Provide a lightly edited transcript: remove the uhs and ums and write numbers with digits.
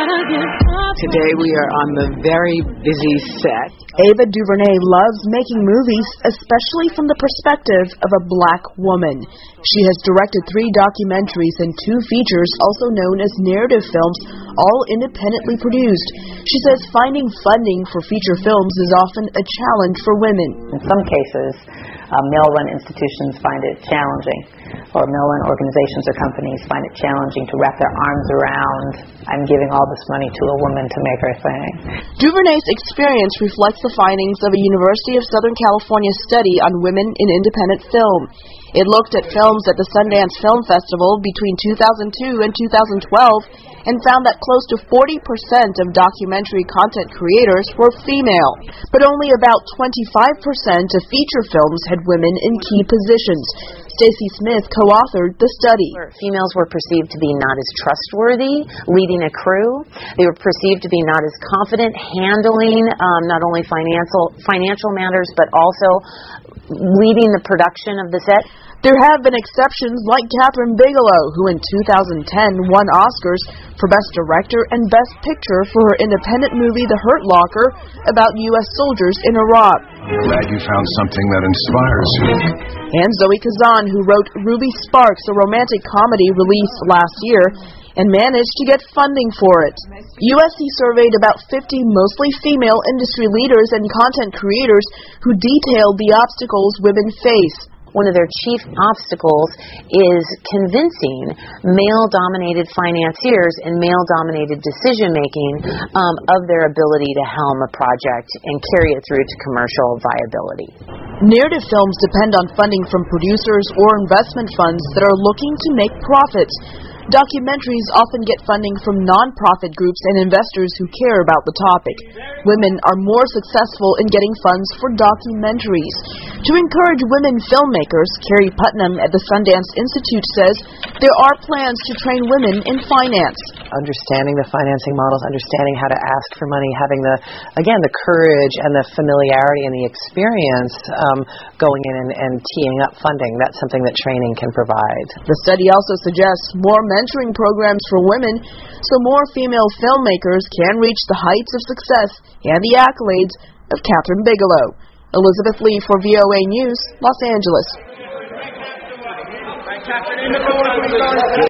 Today we are on the very busy set. Ava DuVernay loves making movies, especially from the perspective of a black woman. She has directed 3 documentaries and 2 features, also known as narrative films, all independently produced. She says finding funding for feature films is often a challenge for women. In some cases, male-run institutions find it challenging, or male-run organizations or companies find it challenging to wrap their arms around, I'm giving all this money to a woman to make her thing. DuVernay's experience reflects the findings of a University of Southern California study on women in independent film. It looked at films at the Sundance Film Festival between 2002 and 2012 and found that close to 40% of documentary content creators were female, but only about 25% of feature films had women in key positions. Stacey Smith co-authored the study. Females were perceived to be not as trustworthy leading a crew. They were perceived to be not as confident handling not only financial matters, but also leading the production of the set. There have been exceptions like Kathryn Bigelow, who in 2010 won Oscars for Best Director and Best Picture for her independent movie The Hurt Locker about U.S. soldiers in Iraq. Glad you found something that inspires you. And Zoe Kazan, who wrote Ruby Sparks, a romantic comedy released last year, and managed to get funding for it. USC surveyed about 50 mostly female industry leaders and content creators who detailed the obstacles women face. One of their chief obstacles is convincing male-dominated financiers and male-dominated decision-making of their ability to helm a project and carry it through to commercial viability. Narrative films depend on funding from producers or investment funds that are looking to make profits. Documentaries often get funding from non-profit groups and investors who care about the topic. Women are more successful in getting funds for documentaries. To encourage women filmmakers, Carrie Putnam at the Sundance Institute says there are plans to train women in finance. Understanding the financing models, understanding how to ask for money, having the courage and the familiarity and the experience going in and teeing up funding. That's something that training can provide. The study also suggests more mentoring programs for women so more female filmmakers can reach the heights of success and the accolades of Kathryn Bigelow. Elizabeth Lee for VOA News, Los Angeles.